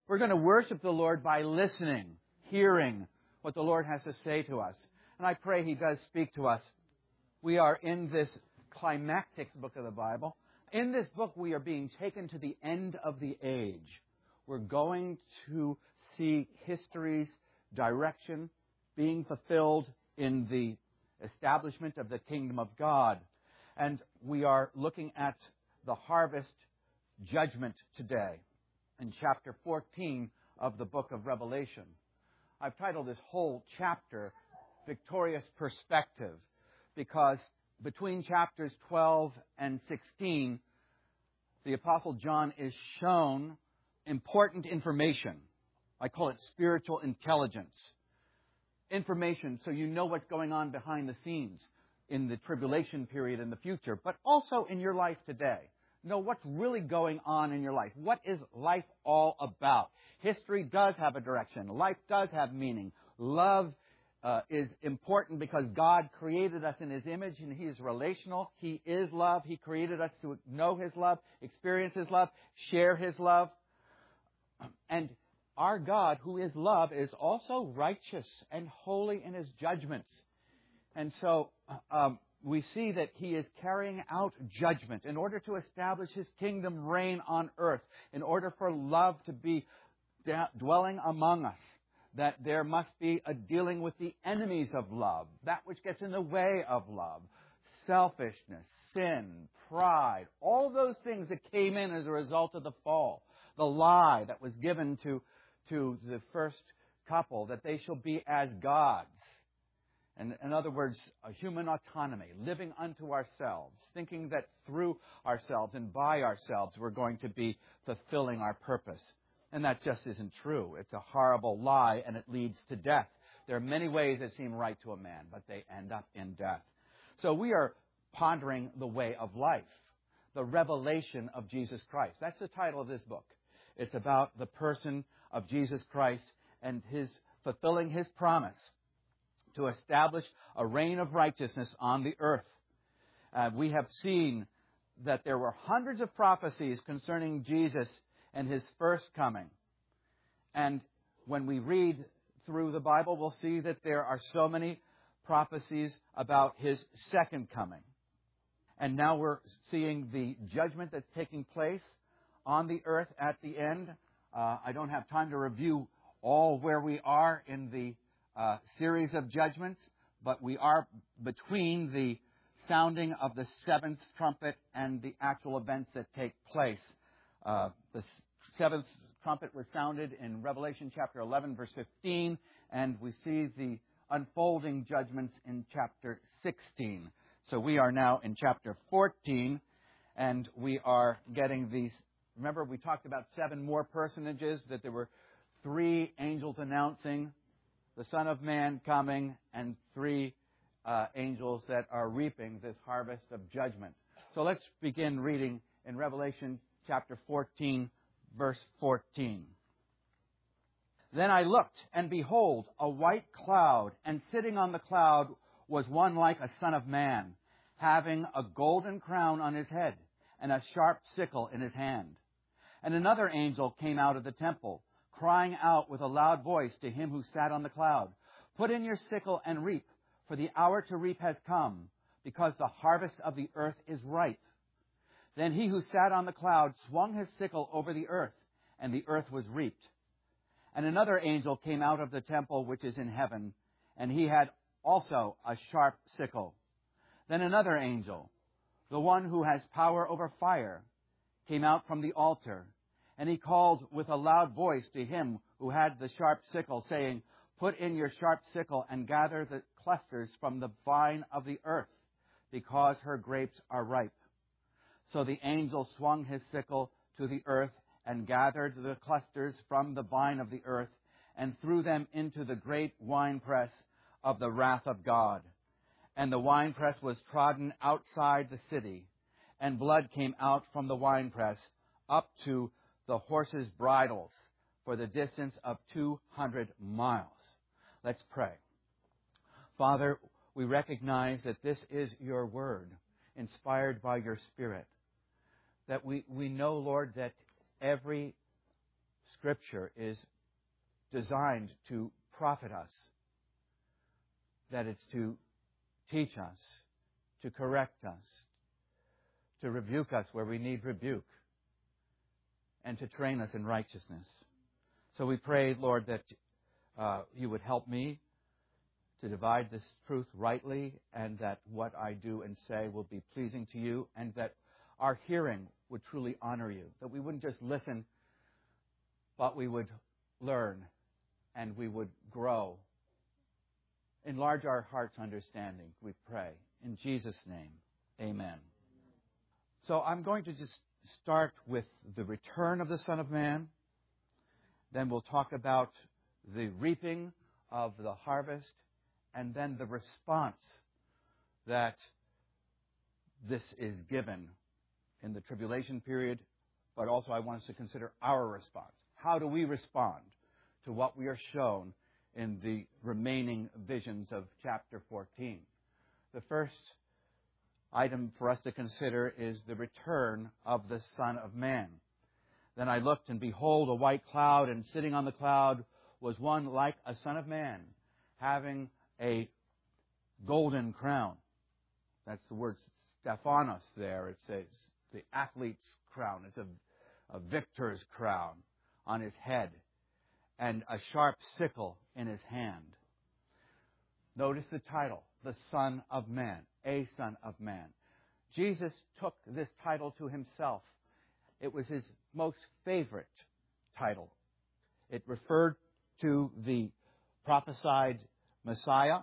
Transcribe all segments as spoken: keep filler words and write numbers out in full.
We're going to worship the Lord by listening, hearing what the Lord has to say to us. And I pray He does speak to us. We are in this climactic book of the Bible. In this book, we are being taken to the end of the age. We're going to see history's direction being fulfilled in the establishment of the kingdom of God. And we are looking at the harvest judgment today in chapter fourteen of the book of Revelation. I've titled this whole chapter Victorious Perspective because between chapters twelve and sixteen, the Apostle John is shown important information. I call it spiritual intelligence. Information so you know what's going on behind the scenes in the tribulation period in the future, but also in your life today. Know what's really going on in your life. What is life all about? History does have a direction. Life does have meaning. Love uh, is important because God created us in His image and He is relational. He is love. He created us to know His love, experience His love, share His love. And our God, who is love, is also righteous and holy in His judgments. And so um, we see that He is carrying out judgment in order to establish His kingdom reign on earth, in order for love to be da- dwelling among us, that there must be a dealing with the enemies of love, that which gets in the way of love, selfishness, sin, pride, all those things that came in as a result of the fall, the lie that was given to to the first couple, that they shall be as gods. And in other words, a human autonomy, living unto ourselves, thinking that through ourselves and by ourselves we're going to be fulfilling our purpose. And that just isn't true. It's a horrible lie, and it leads to death. There are many ways that seem right to a man, but they end up in death. So we are pondering the way of life, the revelation of Jesus Christ. That's the title of this book. It's about the person of Jesus Christ and His fulfilling His promise to establish a reign of righteousness on the earth. Uh, we have seen that there were hundreds of prophecies concerning Jesus and His first coming. And when we read through the Bible, we'll see that there are so many prophecies about His second coming. And now we're seeing the judgment that's taking place on the earth at the end. Uh, I don't have time to review all where we are in the uh, series of judgments, but we are between the sounding of the seventh trumpet and the actual events that take place. Uh, the seventh trumpet was sounded in Revelation chapter eleven, verse fifteen, and we see the unfolding judgments in chapter sixteen. So we are now in chapter fourteen, and we are getting these. Remember, we talked about seven more personages, that there were three angels announcing the Son of Man coming, and three uh, angels that are reaping this harvest of judgment. So let's begin reading in Revelation chapter fourteen, verse fourteen. Then I looked, and behold, a white cloud, and sitting on the cloud was one like a son of man, having a golden crown on his head, and a sharp sickle in his hand. And another angel came out of the temple, crying out with a loud voice to him who sat on the cloud, "Put in your sickle and reap, for the hour to reap has come, because the harvest of the earth is ripe." Then he who sat on the cloud swung his sickle over the earth, and the earth was reaped. And another angel came out of the temple which is in heaven, and he had also a sharp sickle. Then another angel, the one who has power over fire, came out from the altar, and he called with a loud voice to him who had the sharp sickle, saying, "Put in your sharp sickle and gather the clusters from the vine of the earth, because her grapes are ripe." So the angel swung his sickle to the earth and gathered the clusters from the vine of the earth and threw them into the great winepress of the wrath of God. And the winepress was trodden outside the city, and blood came out from the winepress up to the horses' bridles for the distance of two hundred miles. Let's pray. Father, we recognize that this is your word, inspired by your Spirit. That we, we know, Lord, that every Scripture is designed to profit us, that it's to teach us, to correct us, to rebuke us where we need rebuke, and to train us in righteousness. So we pray, Lord, that uh, you would help me to divide this truth rightly, and that what I do and say will be pleasing to you, and that our hearing would truly honor you, that we wouldn't just listen, but we would learn and we would grow. Enlarge our heart's understanding, we pray. In Jesus' name, amen. So I'm going to just start with the return of the Son of Man. Then we'll talk about the reaping of the harvest, and then the response that this is given in the tribulation period. But also I want us to consider our response. How do we respond to what we are shown in the remaining visions of chapter fourteen? The first item for us to consider is the return of the Son of Man. Then I looked, and behold, a white cloud, and sitting on the cloud was one like a Son of Man, having a golden crown. That's the word Stephanos there. It says the athlete's crown. It's a, a victor's crown on his head, and a sharp sickle in his hand. Notice the title, the Son of Man, a Son of Man. Jesus took this title to himself. It was his most favorite title. It referred to the prophesied Messiah.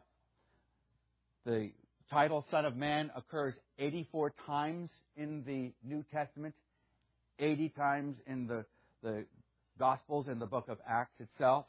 The title Son of Man occurs eighty-four times in the New Testament, eighty times in the, the Gospels, in the book of Acts itself.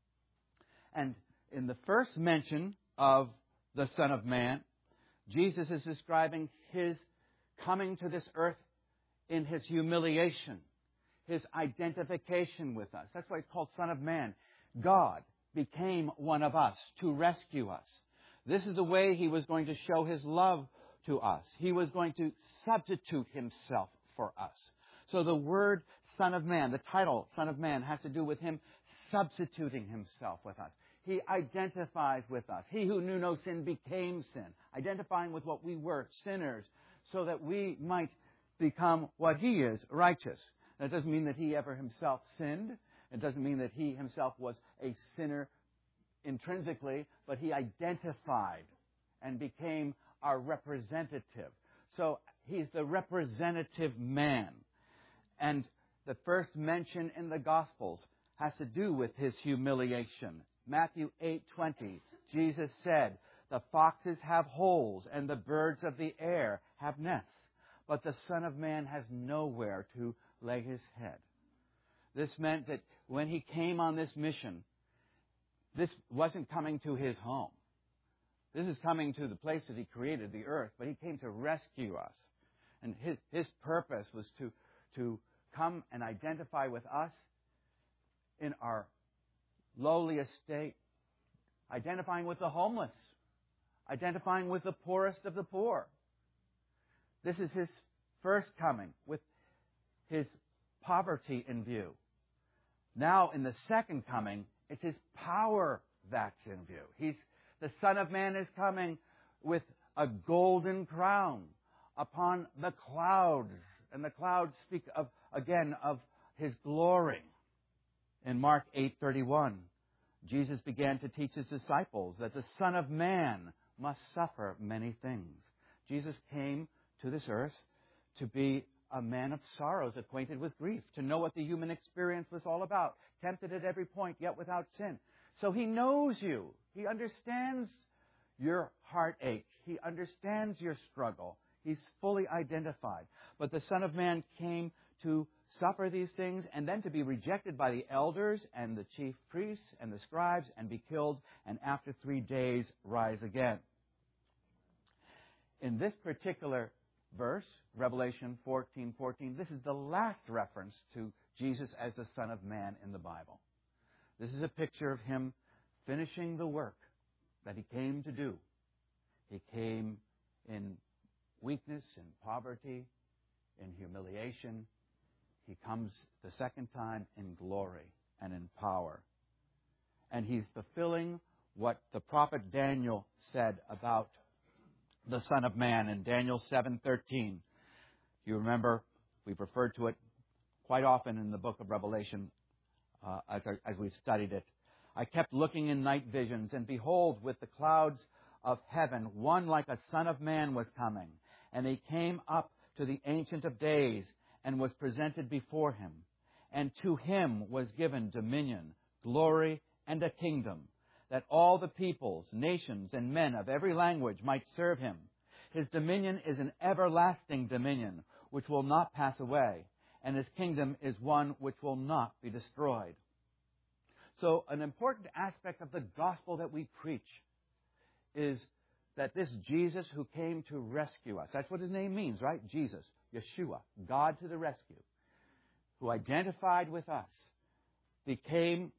And in the first mention of the Son of Man, Jesus is describing his coming to this earth in his humiliation, his identification with us. That's why it's called Son of Man. God became one of us to rescue us. This is the way he was going to show his love to us. He was going to substitute himself for us. So the word Son of Man, the title Son of Man, has to do with him substituting himself with us. He identifies with us. He who knew no sin became sin, identifying with what we were, sinners, so that we might become what he is, righteous. That doesn't mean that he ever himself sinned. It doesn't mean that he himself was a sinner intrinsically, but he identified and became our representative. So he's the representative man. And the first mention in the Gospels has to do with his humiliation. Matthew eight twenty, Jesus said, "The foxes have holes and the birds of the air have nests, but the Son of Man has nowhere to lay his head." This meant that when he came on this mission, this wasn't coming to his home. This is coming to the place that he created, the earth, but he came to rescue us. And his, his purpose was to, to come and identify with us in our lowly estate, identifying with the homeless, identifying with the poorest of the poor. This is his first coming with his poverty in view. Now, in the second coming, it's his power that's in view. He's, the Son of Man is coming with a golden crown upon the clouds. And the clouds speak of, again, of his glory. In Mark eight thirty-one, Jesus began to teach his disciples that the Son of Man must suffer many things. Jesus came to this earth to be a man of sorrows, acquainted with grief, to know what the human experience was all about, tempted at every point, yet without sin. So he knows you. He understands your heartache. He understands your struggle. He's fully identified. But the Son of Man came to suffer these things and then to be rejected by the elders and the chief priests and the scribes and be killed, and after three days rise again. In this particular verse, Revelation fourteen fourteen, this is the last reference to Jesus as the Son of Man in the Bible. This is a picture of him finishing the work that he came to do. He came in weakness, in poverty, in humiliation. He comes the second time in glory and in power. And he's fulfilling what the prophet Daniel said about the Son of Man in Daniel seven thirteen. You remember, we've referred to it quite often in the book of Revelation uh, as, as we've studied it. I kept looking in night visions, and behold, with the clouds of heaven, one like a Son of Man was coming. And he came up to the Ancient of Days and was presented before him. And to him was given dominion, glory, and a kingdom, that all the peoples, nations, and men of every language might serve him. His dominion is an everlasting dominion, which will not pass away, and his kingdom is one which will not be destroyed. So an important aspect of the gospel that we preach is that this Jesus who came to rescue us, that's what his name means, right? Jesus, Yeshua, God to the rescue, who identified with us, became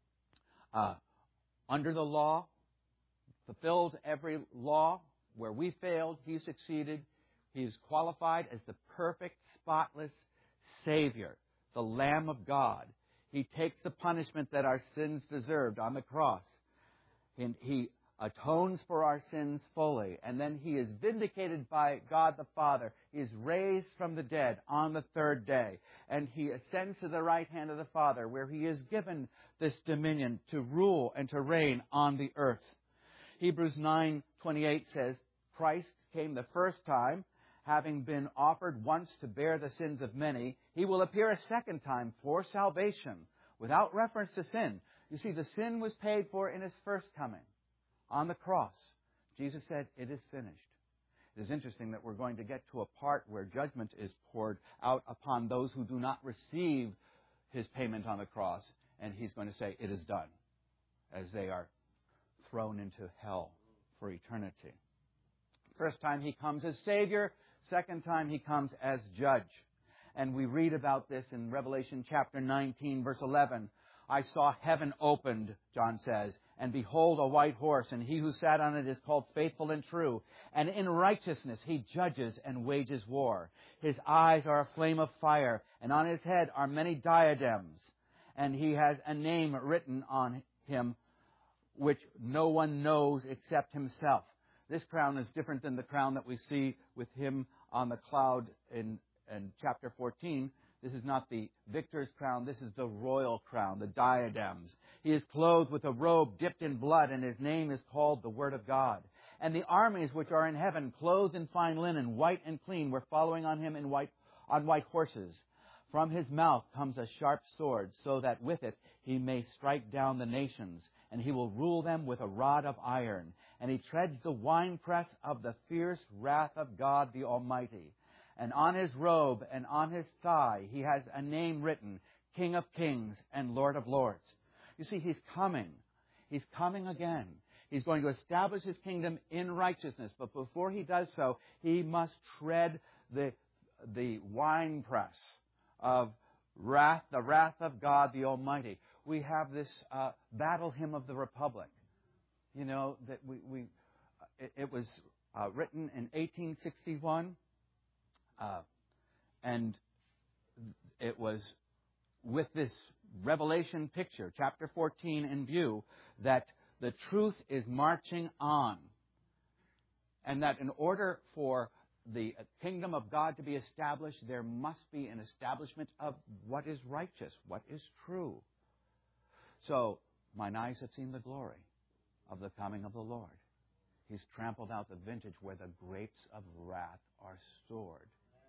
uh, under the law, fulfilled every law. Where we failed, he succeeded. He is qualified as the perfect, spotless Savior, the Lamb of God. He takes the punishment that our sins deserved on the cross. And he atones for our sins fully. And then he is vindicated by God the Father. He is raised from the dead on the third day. And he ascends to the right hand of the Father, where he is given this dominion to rule and to reign on the earth. Hebrews nine twenty-eight says, Christ came the first time, having been offered once to bear the sins of many. He will appear a second time for salvation, without reference to sin. You see, the sin was paid for in his first coming. On the cross, Jesus said, it is finished. It is interesting that we're going to get to a part where judgment is poured out upon those who do not receive his payment on the cross. And he's going to say, it is done, as they are thrown into hell for eternity. First time he comes as Savior. Second time he comes as Judge. And we read about this in Revelation chapter nineteen, verse eleven. I saw heaven opened, John says, and behold a white horse, and he who sat on it is called Faithful and True. And in righteousness he judges and wages war. His eyes are a flame of fire, and on his head are many diadems. And he has a name written on him which no one knows except himself. This crown is different than the crown that we see with him on the cloud in, in chapter fourteen. This is not the victor's crown. This is the royal crown, the diadems. He is clothed with a robe dipped in blood, and his name is called the Word of God. And the armies which are in heaven, clothed in fine linen, white and clean, were following on him in white, on white horses. From his mouth comes a sharp sword, so that with it he may strike down the nations. And he will rule them with a rod of iron. And he treads the winepress of the fierce wrath of God the Almighty. And on his robe and on his thigh he has a name written, King of Kings and Lord of Lords. You see, he's coming. He's coming again. He's going to establish his kingdom in righteousness. But before he does so, he must tread the, the winepress of wrath, the wrath of God the Almighty. We have this uh, battle hymn of the Republic. You know, that we, we it, it was uh, written in eighteen sixty-one, uh, and it was with this Revelation picture, chapter fourteen, in view, that the truth is marching on, and that in order for the kingdom of God to be established, there must be an establishment of what is righteous, what is true. So, mine eyes have seen the glory of the coming of the Lord. He's trampled out the vintage where the grapes of wrath are stored.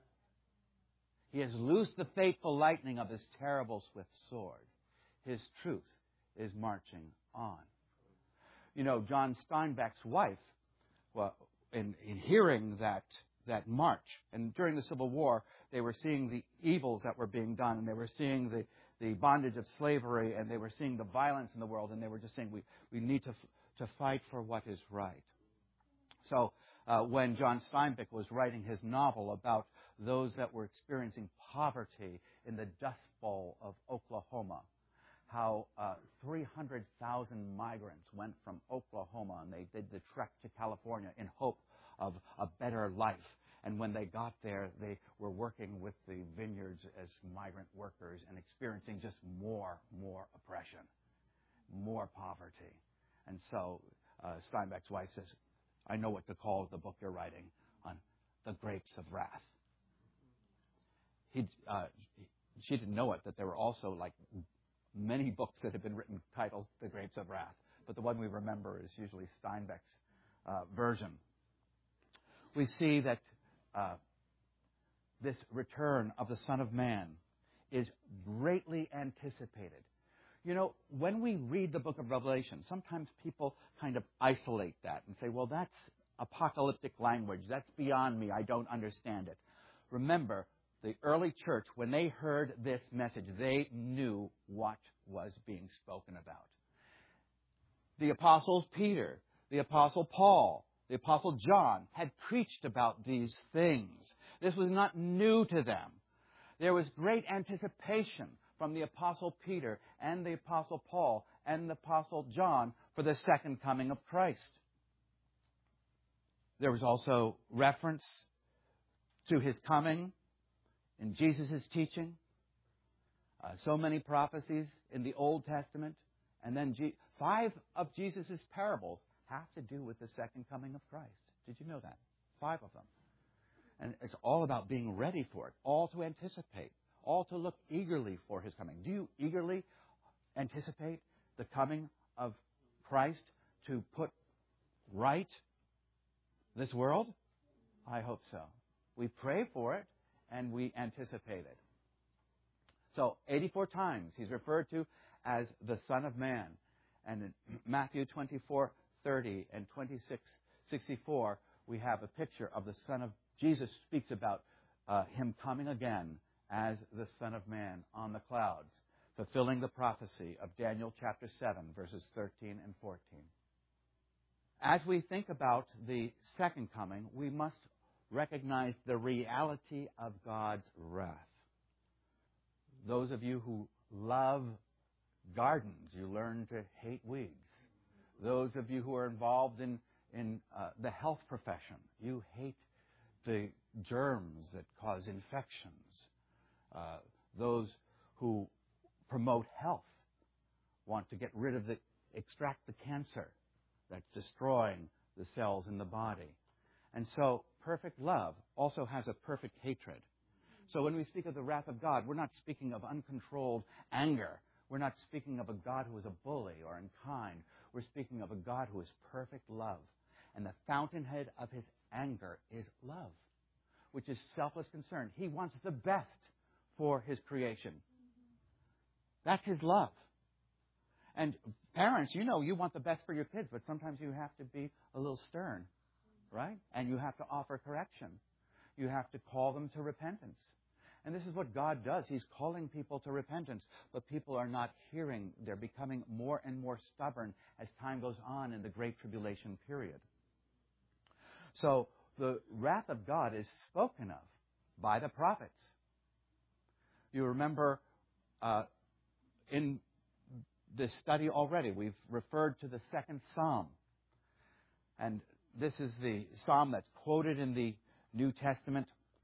He has loosed the fateful lightning of his terrible swift sword. His truth is marching on. You know, John Steinbeck's wife, well, in, in hearing that that march, and during the Civil War, they were seeing the evils that were being done, and they were seeing the the bondage of slavery, and they were seeing the violence in the world, and they were just saying, we, we need to to fight for what is right. So uh, when John Steinbeck was writing his novel about those that were experiencing poverty in the Dust Bowl of Oklahoma, how uh, three hundred thousand migrants went from Oklahoma, and they did the trek to California in hope of a better life. And when they got there, they were working with the vineyards as migrant and just more, more oppression, more poverty. And so uh, Steinbeck's wife says, I know what to call the book you're writing on the grapes of wrath. He, uh, she didn't know it, that there were also like many books that have been written titled The Grapes of Wrath. But the one we remember is usually Steinbeck's uh, version. We see that uh, this return of the Son of Man is greatly anticipated. You know, when we read the book of Revelation, sometimes people kind of isolate that and say, well, that's apocalyptic language. That's beyond me. I don't understand it. Remember, the early church, when they heard this message, they knew what was being spoken about. The apostles Peter, the apostle Paul, the apostle John had preached about these things. This was not new to them. There was great anticipation from the apostle Peter and the apostle Paul and the apostle John for the second coming of Christ. There was also reference to his coming in Jesus' teaching. Uh, so many prophecies in the Old Testament. And then G- five of Jesus' parables have to do with the second coming of Christ. Did you know that? Five of them. And it's all about being ready for it, all to anticipate, all to look eagerly for his coming. Do you eagerly anticipate the coming of Christ to put right this world? I hope so. We pray for it and we anticipate it. So eighty-four times he's referred to as the Son of Man. And in Matthew twenty-four thirty and twenty-six sixty-four, we have a picture of the Son of Jesus speaks about uh, him coming again as the Son of Man on the clouds, fulfilling the prophecy of Daniel chapter seven, verses thirteen and fourteen. As we think about the second coming, we must recognize the reality of God's wrath. Those of you who love gardens, you learn to hate weeds. Those of you who are involved in, in uh, the health profession, you hate the germs that cause infections. Uh, those who promote health want to get rid of the, extract the cancer that's destroying the cells in the body. And so perfect love also has a perfect hatred. So when we speak of the wrath of God, we're not speaking of uncontrolled anger. We're not speaking of a God who is a bully or unkind. We're speaking of a God who is perfect love. And the fountainhead of his anger is love, which is selfless concern. He wants the best for his creation. That's his love. And parents, you know you want the best for your kids, but sometimes you have to be a little stern, right? And you have to offer correction. You have to call them to repentance. And this is what God does. He's calling people to repentance, but people are not hearing. They're becoming more and more stubborn as time goes on in the Great Tribulation period. So the wrath of God is spoken of by the prophets. You remember uh, in this study already, we've referred to the second psalm. And this is the psalm that's quoted in the New Testament.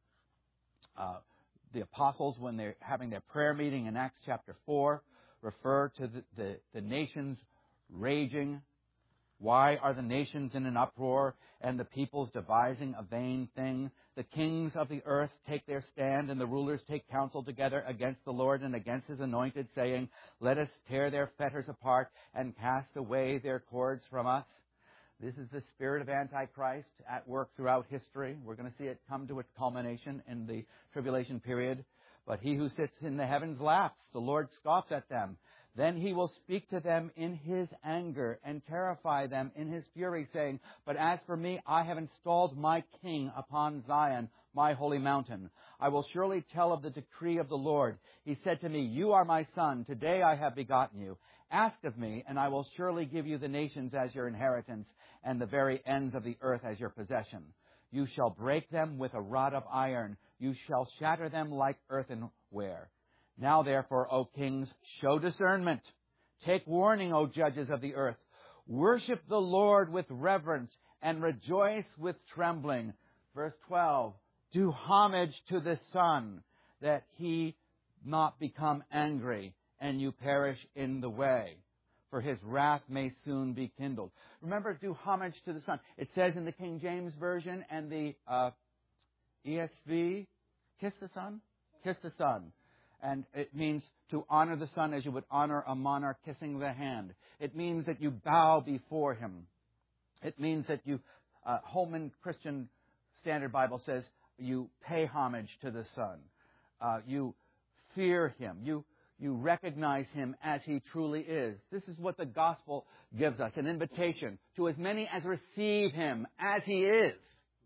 Uh, the apostles, when they're having their prayer meeting in Acts chapter four, refer to the, the, the nations raging. Why are the nations in an uproar and the peoples devising a vain thing? The kings of the earth take their stand and the rulers take counsel together against the Lord and against his anointed, saying, let us tear their fetters apart and cast away their cords from us. This is the spirit of Antichrist at work throughout history. We're going to see it come to its culmination in the tribulation period. But he who sits in the heavens laughs. The Lord scoffs at them. Then he will speak to them in his anger and terrify them in his fury, saying, but as for me, I have installed my king upon Zion, my holy mountain. I will surely tell of the decree of the Lord. He said to me, you are my son. Today I have begotten you. Ask of me, and I will surely give you the nations as your inheritance and the very ends of the earth as your possession. You shall break them with a rod of iron. You shall shatter them like earthenware. Now, therefore, O kings, show discernment. Take warning, O judges of the earth. Worship the Lord with reverence and rejoice with trembling. Verse twelve, do homage to the Son, that he not become angry and you perish in the way, for his wrath may soon be kindled. Remember, do homage to the Son. It says in the King James Version and the uh, E S V, kiss the Son? Kiss the Son. And it means to honor the Son as you would honor a monarch kissing the hand. It means that you bow before him. It means that you, uh, Holman Christian Standard Bible says, you pay homage to the Son. Uh, you fear him. You, you recognize him as he truly is. This is what the gospel gives us, an invitation to as many as receive him as he is.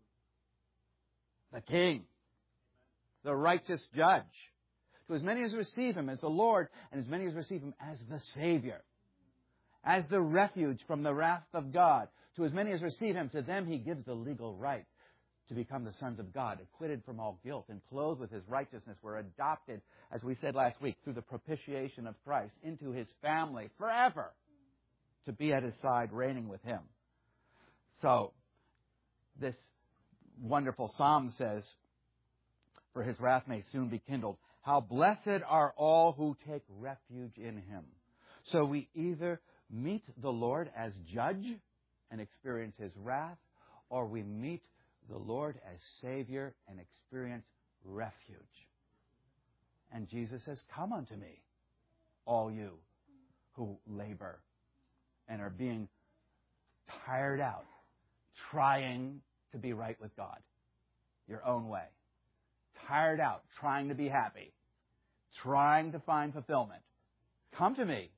The King, the righteous judge. To as many as receive him as the Lord, and as many as receive him as the Savior, as the refuge from the wrath of God. To as many as receive him, to them he gives the legal right to become the sons of God, acquitted from all guilt and clothed with his righteousness. We're adopted, as we said last week, through the propitiation of Christ into his family forever, to be at his side, reigning with him. So, this wonderful psalm says, for his wrath may soon be kindled. How blessed are all who take refuge in him. So we either meet the Lord as judge and experience his wrath, or we meet the Lord as Savior and experience refuge. And Jesus says, come unto me, all you who labor and are being tired out, trying to be right with God your own way. Tired out, trying to be happy, trying to find fulfillment. Come to me,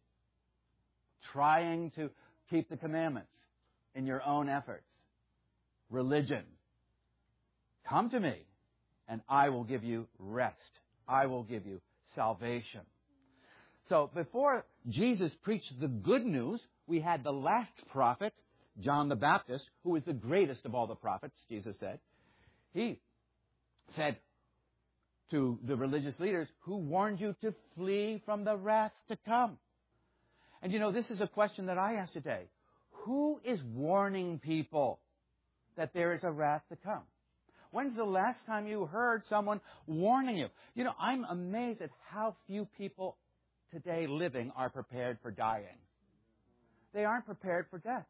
trying to keep the commandments in your own efforts. Religion. Come to me, and I will give you rest. I will give you salvation. So before Jesus preached the good news, we had the last prophet, John the Baptist, who was the greatest of all the prophets, Jesus said. He said to the religious leaders, who warned you to flee from the wrath to come. And you know, this is a question that I ask today. Who is warning people that there is a wrath to come? When's the last time you heard someone warning you? You know, I'm amazed at how few people today living are prepared for dying. They aren't prepared for death.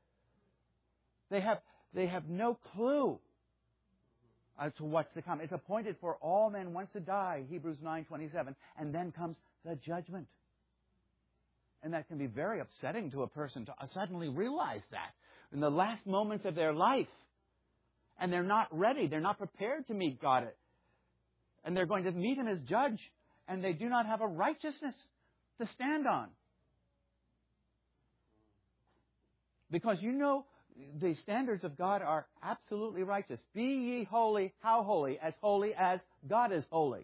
They have, they have no clue as to what's to come. It's appointed for all men once to die, Hebrews nine twenty-seven, and then comes the judgment. And that can be very upsetting to a person to suddenly realize that in the last moments of their life. And they're not ready. They're not prepared to meet God. And they're going to meet him as judge. And they do not have a righteousness to stand on. Because you know the standards of God are absolutely righteous. Be ye holy. How holy? As holy as God is holy.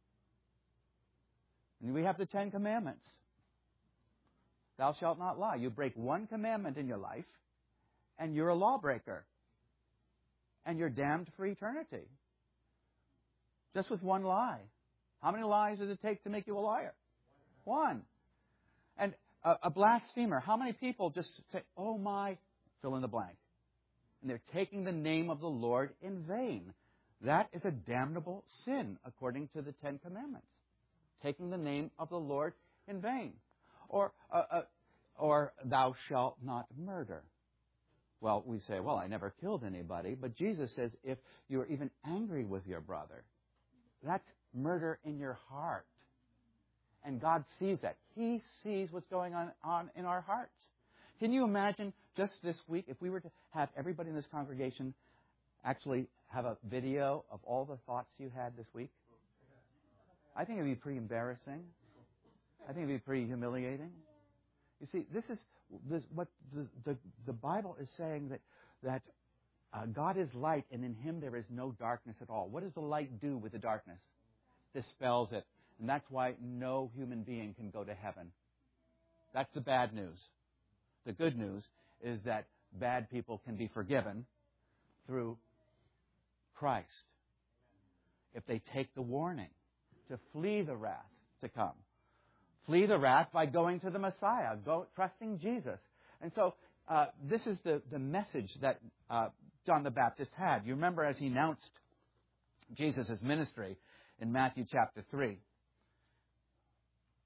And we have the Ten Commandments. Thou shalt not lie. You break one commandment in your life, and you're a lawbreaker. And you're damned for eternity. Just with one lie. How many lies does it take to make you a liar? One. And a, a blasphemer. How many people just say, oh my, fill in the blank. And they're taking the name of the Lord in vain. That is a damnable sin according to the Ten Commandments. Taking the name of the Lord in vain. Or, uh, uh, or thou shalt not murder. Well, we say, well, I never killed anybody. But Jesus says if you're even angry with your brother, that's murder in your heart. And God sees that. He sees what's going on, on in our hearts. Can you imagine just this week if we were to have everybody in this congregation actually have a video of all the thoughts you had this week? I think it would be pretty embarrassing. I think it would be pretty humiliating. You see, this is this, what the, the, the Bible is saying, that, that uh, God is light, and in him there is no darkness at all. What does the light do with the darkness? Dispels it. And that's why no human being can go to heaven. That's the bad news. The good news is that bad people can be forgiven through Christ if they take the warning to flee the wrath to come. Flee the wrath by going to the Messiah, go, trusting Jesus. And so uh, this is the, the message that uh, John the Baptist had. You remember as he announced Jesus' ministry in Matthew chapter three.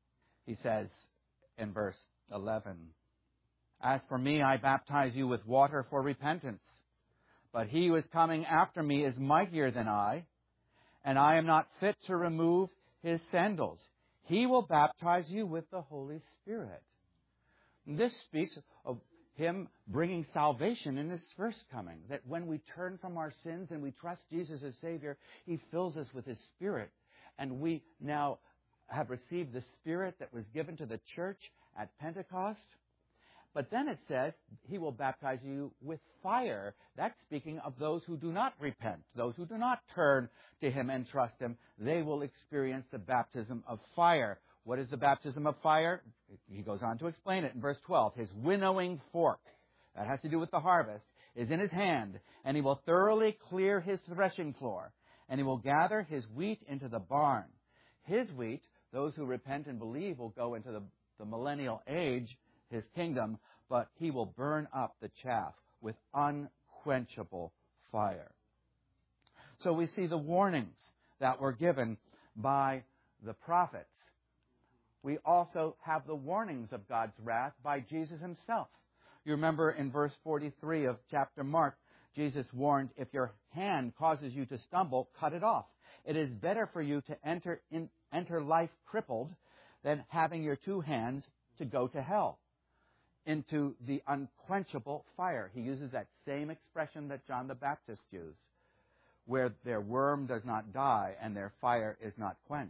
He says in verse eleven, "As for me, I baptize you with water for repentance. But he who is coming after me is mightier than I, and I am not fit to remove his sandals. He will baptize you with the Holy Spirit." And this speaks of him bringing salvation in his first coming, that when we turn from our sins and we trust Jesus as Savior, he fills us with his Spirit. And we now have received the Spirit that was given to the church at Pentecost. But then it says, he will baptize you with fire. That's speaking of those who do not repent, those who do not turn to him and trust him. They will experience the baptism of fire. What is the baptism of fire? He goes on to explain it in verse twelve. His winnowing fork, that has to do with the harvest, is in his hand, and he will thoroughly clear his threshing floor, and he will gather his wheat into the barn. His wheat, those who repent and believe, will go into the, the millennial age, his kingdom, but he will burn up the chaff with unquenchable fire. So we see the warnings that were given by the prophets. We also have the warnings of God's wrath by Jesus himself. You remember in verse forty-three of chapter Mark, Jesus warned, if your hand causes you to stumble, cut it off. It is better for you to enter in, enter life crippled than having your two hands to go to hell, into the unquenchable fire. He uses that same expression that John the Baptist used, where their worm does not die and their fire is not quenched.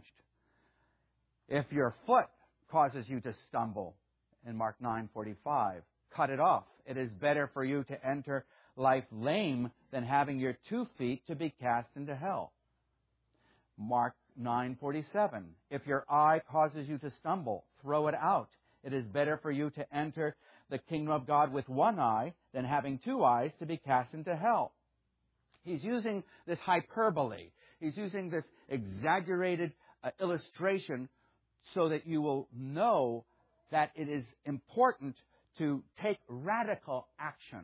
If your foot causes you to stumble, in Mark nine forty-five, cut it off. It is better for you to enter life lame than having your two feet to be cast into hell. Mark nine forty-seven, if your eye causes you to stumble, throw it out. It is better for you to enter the kingdom of God with one eye than having two eyes to be cast into hell. He's using this hyperbole. He's using this exaggerated uh, illustration so that you will know that it is important to take radical action.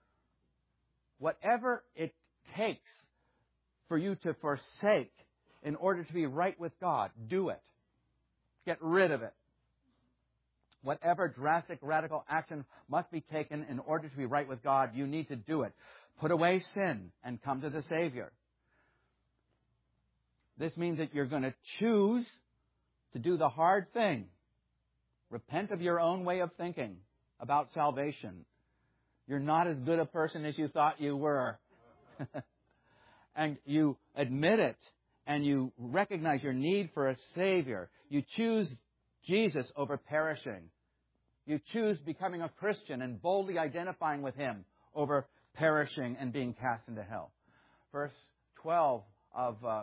Whatever it takes for you to forsake in order to be right with God, do it. Get rid of it. Whatever drastic, radical action must be taken in order to be right with God, you need to do it. Put away sin and come to the Savior. This means that you're going to choose to do the hard thing. Repent of your own way of thinking about salvation. You're not as good a person as you thought you were. And you admit it, and you recognize your need for a Savior. You choose Jesus over perishing. You choose becoming a Christian and boldly identifying with him over perishing and being cast into hell. Verse twelve of uh,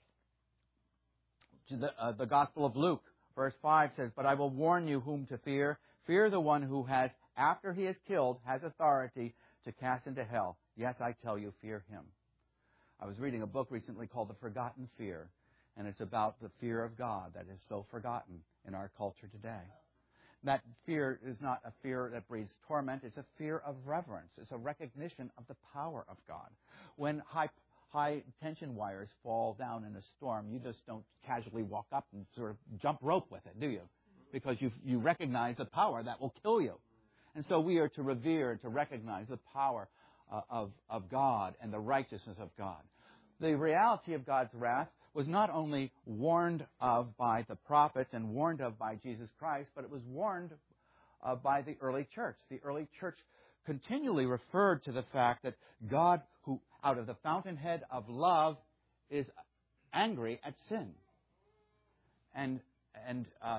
the, uh, the Gospel of Luke, verse five says, "But I will warn you whom to fear. Fear the one who has, after he is killed, has authority to cast into hell. Yes, I tell you, fear him." I was reading a book recently called The Forgotten Fear, and it's about the fear of God that is so forgotten in our culture today. That fear is not a fear that breeds torment. It's a fear of reverence. It's a recognition of the power of God. When high, high tension wires fall down in a storm, you just don't casually walk up and sort of jump rope with it, do you? Because you you recognize the power that will kill you. And so we are to revere and to recognize the power uh, of, of God and the righteousness of God. The reality of God's wrath was not only warned of by the prophets and warned of by Jesus Christ, but it was warned uh, by the early church. The early church continually referred to the fact that God, who out of the fountainhead of love, is angry at sin. And and uh,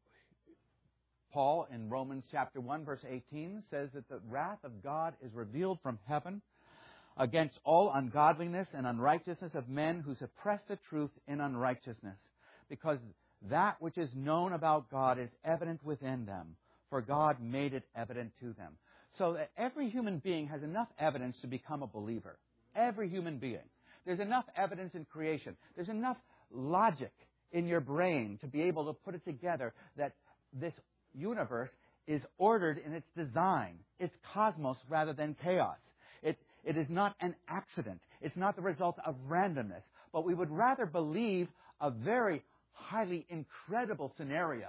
Paul in Romans chapter one, verse eighteen, says that the wrath of God is revealed from heaven against all ungodliness and unrighteousness of men who suppress the truth in unrighteousness, because that which is known about God is evident within them, for God made it evident to them. So that every human being has enough evidence to become a believer. Every human being. There's enough evidence in creation. There's enough logic in your brain to be able to put it together that this universe is ordered in its design. It's cosmos rather than chaos. It, it is not an accident. It's not the result of randomness. But we would rather believe a very highly incredible scenario,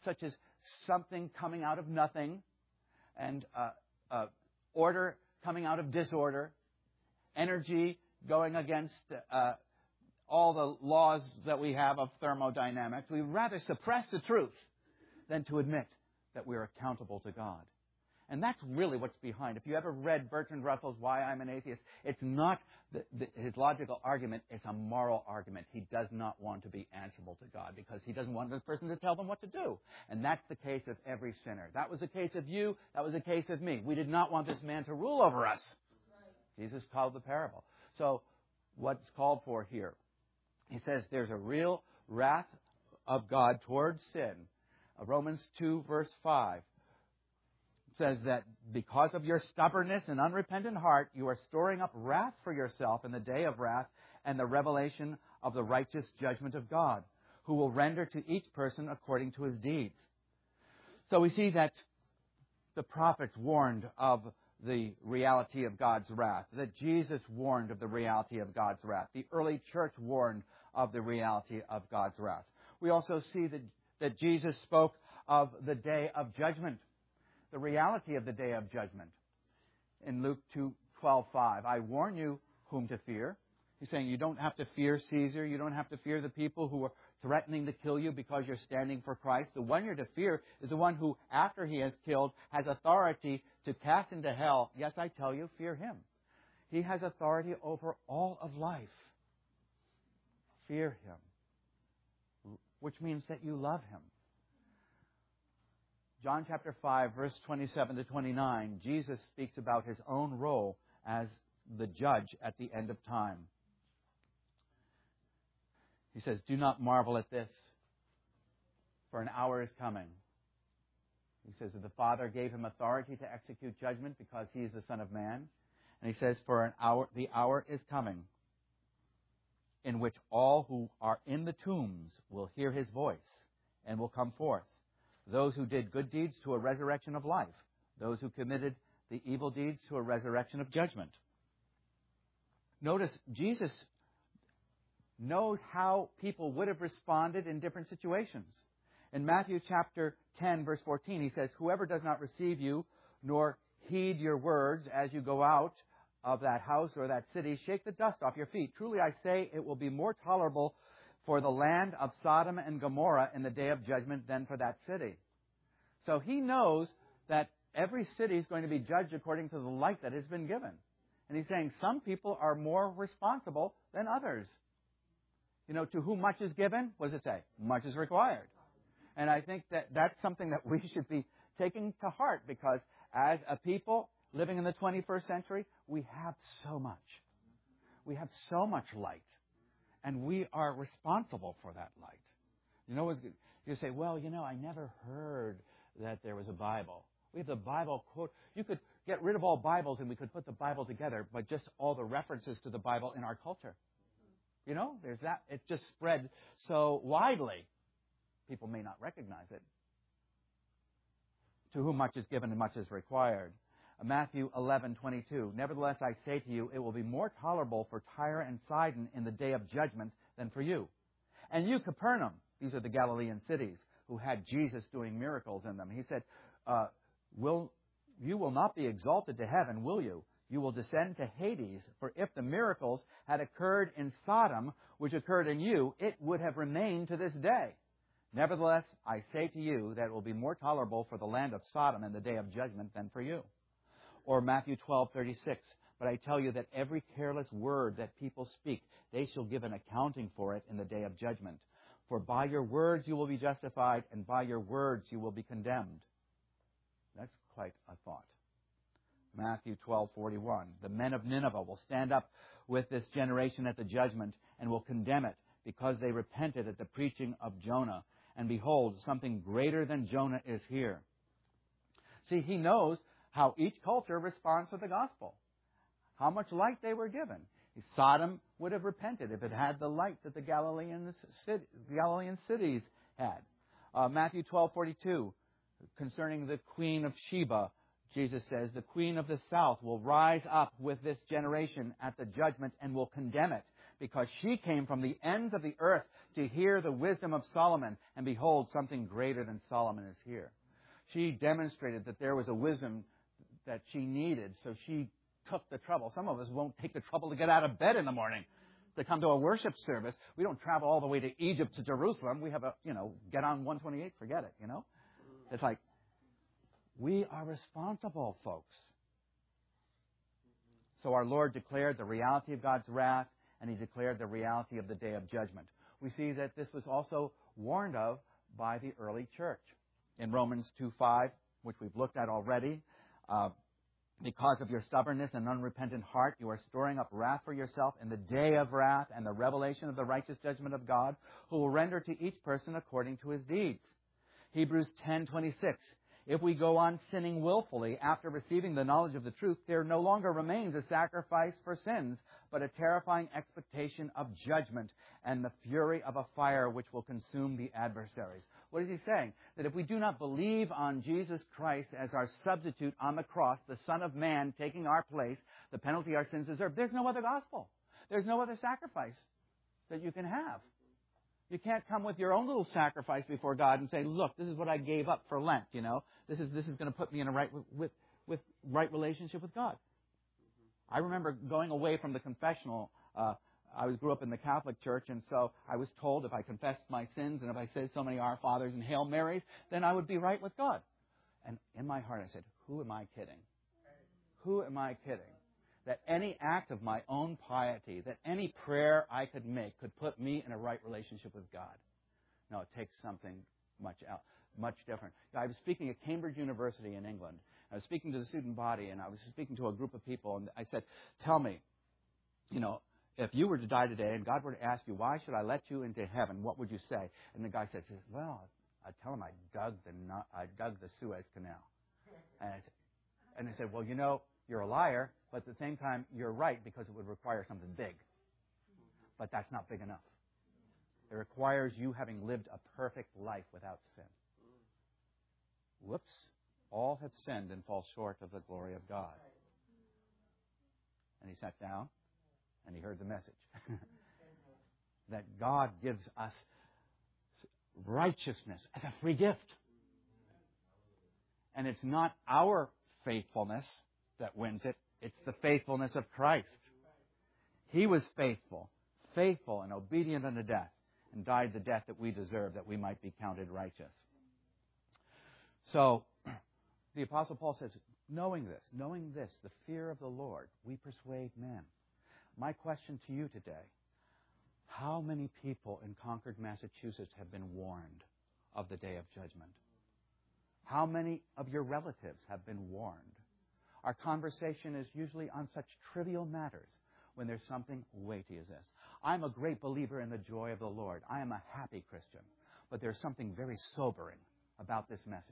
such as something coming out of nothing, and uh, uh, order coming out of disorder, energy going against uh, all the laws that we have of thermodynamics. We'd rather suppress the truth than to admit that we're accountable to God. And that's really what's behind. If you ever read Bertrand Russell's Why I'm an Atheist, it's not the, the, his logical argument, it's a moral argument. He does not want to be answerable to God because he doesn't want this person to tell them what to do. And that's the case of every sinner. That was the case of you. That was the case of me. We did not want this man to rule over us. Right. Jesus called the parable. So what's called for here? He says there's a real wrath of God towards sin. Uh, Romans two, verse five. Says that because of your stubbornness and unrepentant heart, you are storing up wrath for yourself in the day of wrath and the revelation of the righteous judgment of God, who will render to each person according to his deeds. So we see that the prophets warned of the reality of God's wrath, that Jesus warned of the reality of God's wrath. The early church warned of the reality of God's wrath. We also see that, that Jesus spoke of the day of judgment. The reality of the day of judgment. In Luke two twelve five, I warn you whom to fear. He's saying you don't have to fear Caesar. You don't have to fear the people who are threatening to kill you because you're standing for Christ. The one you're to fear is the one who, after he has killed, has authority to cast into hell. Yes, I tell you, fear him. He has authority over all of life. Fear him, which means that you love him. John chapter five, verse twenty-seven to twenty-nine, Jesus speaks about his own role as the judge at the end of time. He says, do not marvel at this, for an hour is coming. He says that the Father gave him authority to execute judgment because he is the Son of Man. And he says, for an hour, the hour is coming in which all who are in the tombs will hear his voice and will come forth. Those who did good deeds to a resurrection of life. Those who committed the evil deeds to a resurrection of judgment. Notice, Jesus knows how people would have responded in different situations. In Matthew chapter ten, verse fourteen, he says, whoever does not receive you, nor heed your words as you go out of that house or that city, shake the dust off your feet. Truly I say, it will be more tolerable for the land of Sodom and Gomorrah in the day of judgment than for that city. So he knows that every city is going to be judged according to the light that has been given. And he's saying some people are more responsible than others. You know, to whom much is given, what does it say? Much is required. And I think that that's something that we should be taking to heart because as a people living in the twenty-first century, we have so much. We have so much light. And we are responsible for that light. You know, you say, well, you know, I never heard that there was a Bible. We have the Bible quote. You could get rid of all Bibles and we could put the Bible together, but just all the references to the Bible in our culture. You know, there's that. It just spread so widely, people may not recognize it. To whom much is given and much is required. Matthew eleven twenty-two. Nevertheless, I say to you, it will be more tolerable for Tyre and Sidon in the day of judgment than for you. And you, Capernaum, these are the Galilean cities who had Jesus doing miracles in them. He said, uh, will, you will not be exalted to heaven, will you? You will descend to Hades, for if the miracles had occurred in Sodom, which occurred in you, it would have remained to this day. Nevertheless, I say to you that it will be more tolerable for the land of Sodom in the day of judgment than for you. Or Matthew twelve thirty-six. But I tell you that every careless word that people speak, they shall give an accounting for it in the day of judgment. For by your words you will be justified, and by your words you will be condemned. That's quite a thought. Matthew twelve forty-one. The men of Nineveh will stand up with this generation at the judgment and will condemn it, because they repented at the preaching of Jonah. And behold, something greater than Jonah is here. See, he knows how each culture responds to the gospel, how much light they were given. Sodom would have repented if it had the light that the Galilean, city, Galilean cities had. Uh, Matthew twelve forty-two, concerning the queen of Sheba, Jesus says, the queen of the south will rise up with this generation at the judgment and will condemn it, because she came from the ends of the earth to hear the wisdom of Solomon, and behold, something greater than Solomon is here. She demonstrated that there was a wisdom that she needed, so she took the trouble. Some of us won't take the trouble to get out of bed in the morning to come to a worship service. We don't travel all the way to Egypt to Jerusalem. We have a, you know, get on one twenty-eight, forget it, you know. It's like, we are responsible, folks. So our Lord declared the reality of God's wrath, and He declared the reality of the day of judgment. We see that this was also warned of by the early church. In Romans two five, which we've looked at already, uh, because of your stubbornness and unrepentant heart, you are storing up wrath for yourself in the day of wrath and the revelation of the righteous judgment of God, who will render to each person according to his deeds. Hebrews ten twenty-six. If we go on sinning willfully after receiving the knowledge of the truth, there no longer remains a sacrifice for sins, but a terrifying expectation of judgment and the fury of a fire which will consume the adversaries. What is he saying? That if we do not believe on Jesus Christ as our substitute on the cross, the Son of Man taking our place, the penalty our sins deserve, there's no other gospel. There's no other sacrifice that you can have. You can't come with your own little sacrifice before God and say, look, this is what I gave up for Lent, you know. This is this is going to put me in a right with with right relationship with God. I remember going away from the confessional. Uh, I was grew up in the Catholic Church, and so I was told if I confessed my sins and if I said so many Our Fathers and Hail Marys, then I would be right with God. And in my heart I said, who am I kidding? Who am I kidding? That any act of my own piety, that any prayer I could make could put me in a right relationship with God. No, it takes something much else, much different. I was speaking at Cambridge University in England. I was speaking to the student body, and I was speaking to a group of people, and I said, tell me, you know, if you were to die today and God were to ask you, why should I let you into heaven, what would you say? And the guy said, well, I'd tell him I dug the, I dug the Suez Canal. And I said, and I said, well, you know, you're a liar, but at the same time, you're right because it would require something big. But that's not big enough. It requires you having lived a perfect life without sin. Whoops. All have sinned and fall short of the glory of God. And he sat down and he heard the message. That God gives us righteousness as a free gift. And it's not our faithfulness that wins it. It's the faithfulness of Christ. He was faithful, faithful and obedient unto death, and died the death that we deserve, that we might be counted righteous. So, the Apostle Paul says, knowing this, knowing this, the fear of the Lord, we persuade men. My question to you today, how many people in Concord, Massachusetts have been warned of the day of judgment? How many of your relatives have been warned? Our conversation is usually on such trivial matters when there's something weighty as this. I'm a great believer in the joy of the Lord. I am a happy Christian. But there's something very sobering about this message.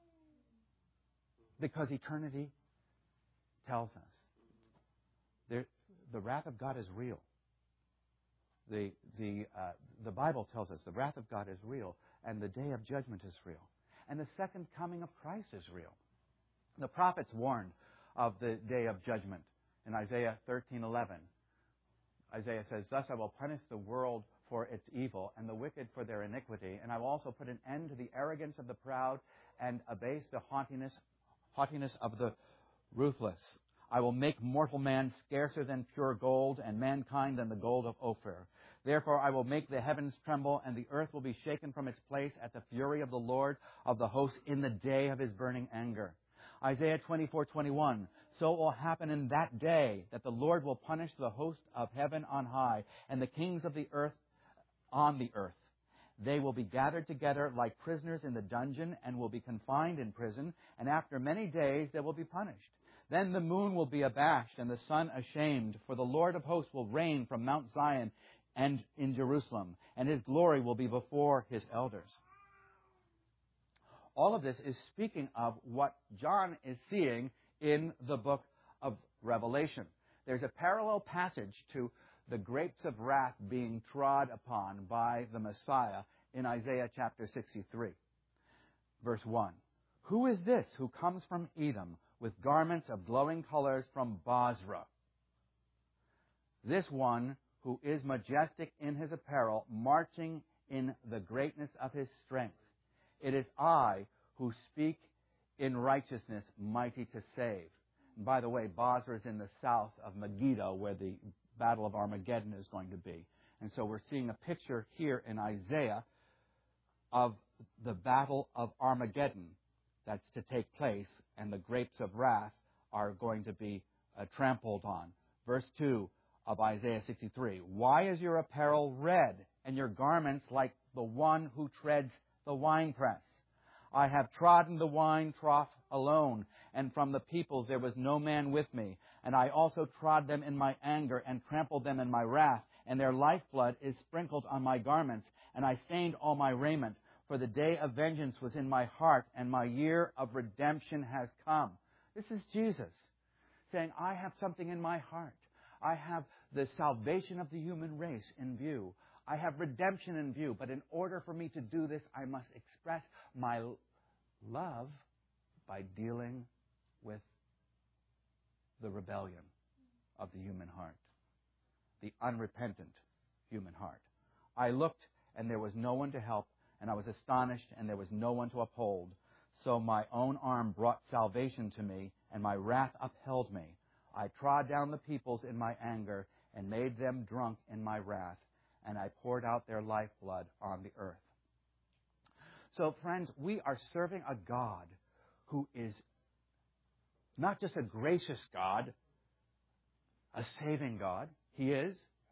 Because eternity tells us there, the wrath of God is real. The, the, uh, the Bible tells us the wrath of God is real, and the day of judgment is real. And the second coming of Christ is real. The prophets warned of the day of judgment in Isaiah thirteen eleven. Isaiah says, thus I will punish the world for its evil and the wicked for their iniquity, and I will also put an end to the arrogance of the proud and abase the haughtiness, haughtiness of the ruthless. I will make mortal man scarcer than pure gold, and mankind than the gold of Ophir. Therefore I will make the heavens tremble, and the earth will be shaken from its place at the fury of the Lord of the hosts in the day of his burning anger. Isaiah twenty-four twenty-one. So it will happen in that day that the Lord will punish the host of heaven on high and the kings of the earth on the earth. They will be gathered together like prisoners in the dungeon and will be confined in prison, and after many days they will be punished. Then the moon will be abashed and the sun ashamed, for the Lord of hosts will reign from Mount Zion and in Jerusalem, and his glory will be before his elders. All of this is speaking of what John is seeing in the book of Revelation. There's a parallel passage to the grapes of wrath being trod upon by the Messiah in Isaiah chapter sixty-three, verse one. Who is this who comes from Edom with garments of glowing colors from Basra? This one who is majestic in his apparel, marching in the greatness of his strength. It is I who speak in righteousness, mighty to save. And by the way, Bozrah is in the south of Megiddo, where the Battle of Armageddon is going to be. And so we're seeing a picture here in Isaiah of the Battle of Armageddon that's to take place, and the grapes of wrath are going to be uh, trampled on. Verse two of Isaiah sixty-three. Why is your apparel red, and your garments like the one who treads the winepress? I have trodden the wine trough alone, and from the peoples there was no man with me. And I also trod them in my anger, and trampled them in my wrath, and their lifeblood is sprinkled on my garments, and I stained all my raiment. For the day of vengeance was in my heart, and my year of redemption has come. This is Jesus saying, I have something in my heart. I have the salvation of the human race in view. I have redemption in view. But in order for me to do this, I must express my love by dealing with the rebellion of the human heart, the unrepentant human heart. I looked, and there was no one to help, and I was astonished, and there was no one to uphold. So my own arm brought salvation to me, and my wrath upheld me. I trod down the peoples in my anger, and made them drunk in my wrath, and I poured out their lifeblood on the earth. So, friends, we are serving a God who is not just a gracious God, a saving God. He is.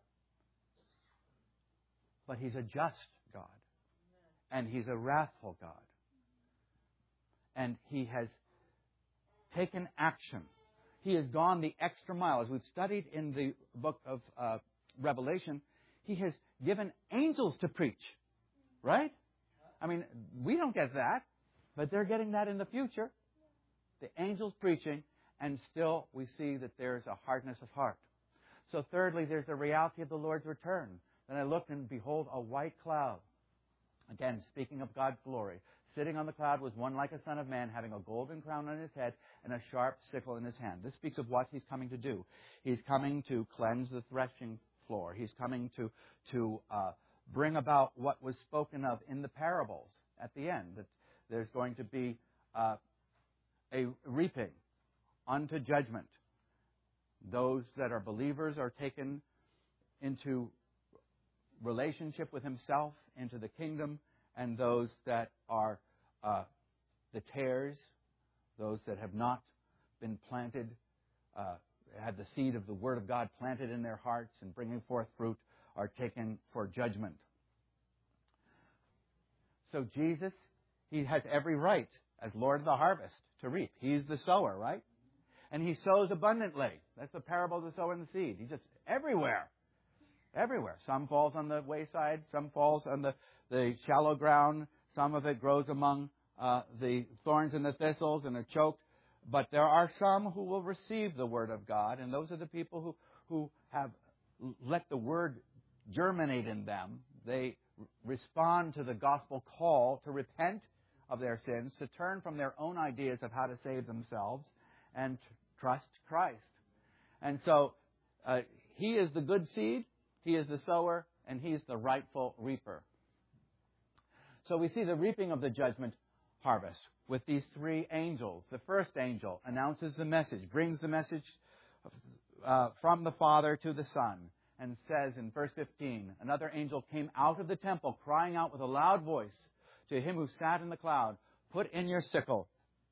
But He's a just God. And He's a wrathful God. And He has taken action. He has gone the extra mile. As we've studied in the book of uh, Revelation, He has given angels to preach. Right? I mean, we don't get that, but they're getting that in the future. The angels preaching, and still we see that there's a hardness of heart. So thirdly, there's the reality of the Lord's return. Then I looked, and behold, a white cloud. Again, speaking of God's glory. Sitting on the cloud was one like a son of man, having a golden crown on his head and a sharp sickle in his hand. This speaks of what He's coming to do. He's coming to cleanse the threshing floor. He's coming to, to uh, bring about what was spoken of in the parables at the end, that there's going to be uh, a reaping unto judgment. Those that are believers are taken into relationship with Himself, into the kingdom, and those that are uh, the tares, those that have not been planted, uh, had the seed of the Word of God planted in their hearts and bringing forth fruit, are taken for judgment. So Jesus, He has every right as Lord of the harvest to reap. He's the sower, right? And He sows abundantly. That's the parable of the sower and the seed. He's just everywhere. Everywhere. Some falls on the wayside. Some falls on the, the shallow ground. Some of it grows among uh, the thorns and the thistles and are choked. But there are some who will receive the Word of God. And those are the people who, who have let the Word germinate in them. They respond to the gospel call to repent of their sins, to turn from their own ideas of how to save themselves, and trust Christ. And so uh, He is the good seed, He is the sower, and He's the rightful reaper. So we see the reaping of the judgment harvest with these three angels. The first angel announces the message, brings the message uh, from the Father to the Son, and says in verse fifteen, another angel came out of the temple, crying out with a loud voice to him who sat in the cloud, put in your sickle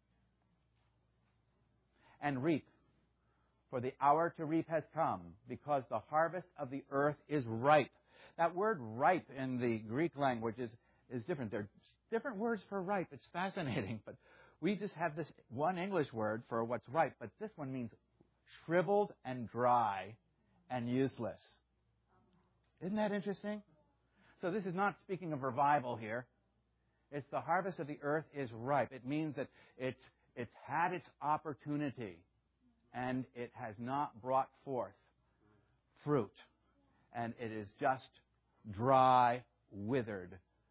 and reap, for the hour to reap has come, because the harvest of the earth is ripe. That word ripe in the Greek language is, is different. There are different words for ripe. It's fascinating, but we just have this one English word for what's ripe, but this one means shriveled and dry and useless. Isn't that interesting? So this is not speaking of revival here. It's the harvest of the earth is ripe. It means that it's it's had its opportunity and it has not brought forth fruit. And it is just dry, withered.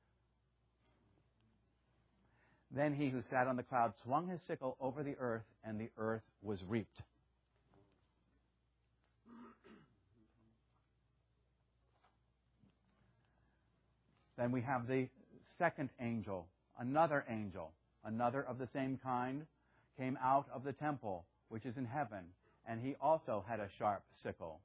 Then he who sat on the cloud swung his sickle over the earth, and the earth was reaped. Then we have the second angel, another angel, another of the same kind, came out of the temple, which is in heaven, and he also had a sharp sickle.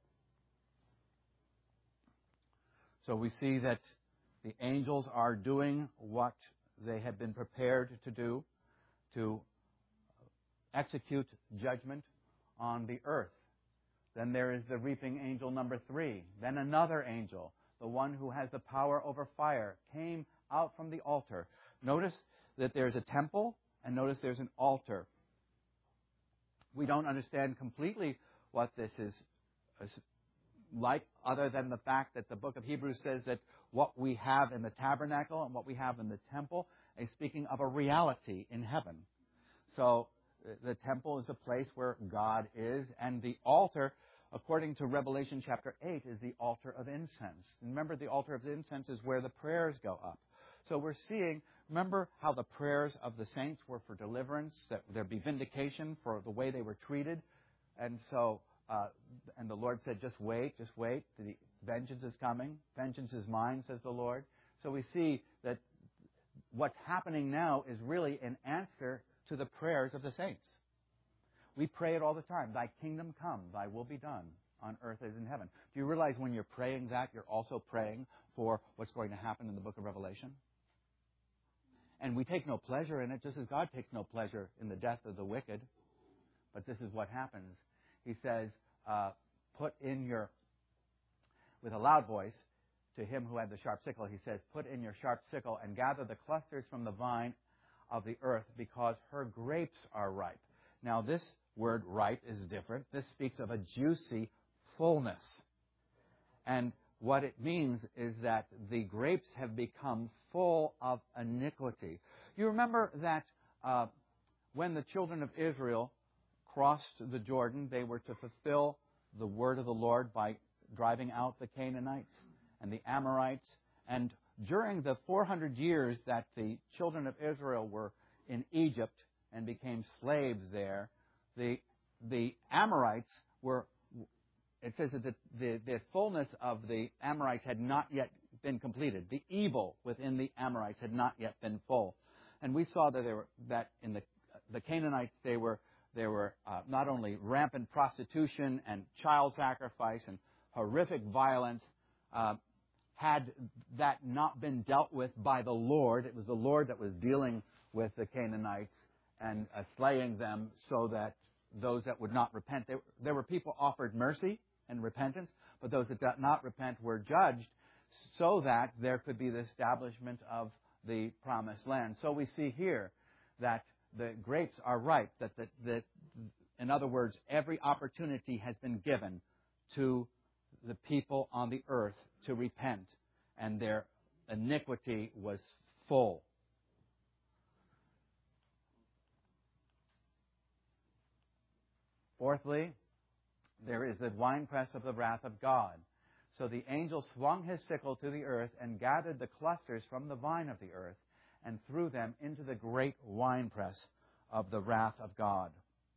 So we see that the angels are doing what they have been prepared to do, to execute judgment on the earth. Then there is the reaping angel number three. Then another angel, the one who has the power over fire, came out from the altar. Notice that there's a temple, and notice there's an altar. We don't understand completely what this is like, other than the fact that the book of Hebrews says that what we have in the tabernacle and what we have in the temple is speaking of a reality in heaven. So the temple is the place where God is, and the altar, according to Revelation chapter eight, is the altar of incense. Remember, the altar of incense is where the prayers go up. So we're seeing, remember how the prayers of the saints were for deliverance, that there be vindication for the way they were treated. And so, uh, and the Lord said, just wait, just wait. The vengeance is coming. Vengeance is mine, says the Lord. So we see that what's happening now is really an answer to the prayers of the saints. We pray it all the time. Thy kingdom come, thy will be done on earth as in heaven. Do you realize when you're praying that, you're also praying for what's going to happen in the book of Revelation? And we take no pleasure in it, just as God takes no pleasure in the death of the wicked. But this is what happens. He says, uh, put in your, with a loud voice, to him who had the sharp sickle, he says, put in your sharp sickle and gather the clusters from the vine of the earth, because her grapes are ripe. Now, this word ripe is different. This speaks of a juicy fullness. And what it means is that the grapes have become full of iniquity. You remember that uh, when the children of Israel crossed the Jordan, they were to fulfill the word of the Lord by driving out the Canaanites and the Amorites. And during the four hundred years that the children of Israel were in Egypt and became slaves there, the the Amorites were, it says that the, the, the fullness of the Amorites had not yet been completed. The evil within the Amorites had not yet been full. And we saw that, they were, that in the, the Canaanites, they were, there were uh, not only rampant prostitution and child sacrifice and horrific violence. Uh, had that not been dealt with by the Lord, it was the Lord that was dealing with the Canaanites and uh, slaying them so that those that would not repent, they, there were people offered mercy and repentance, but those that did not repent were judged so that there could be the establishment of the promised land. So we see here that the grapes are ripe, that, that, that in other words, every opportunity has been given to the people on the earth to repent, and their iniquity was full. Fourthly, there is the winepress of the wrath of God. So the angel swung his sickle to the earth and gathered the clusters from the vine of the earth and threw them into the great winepress of the wrath of God.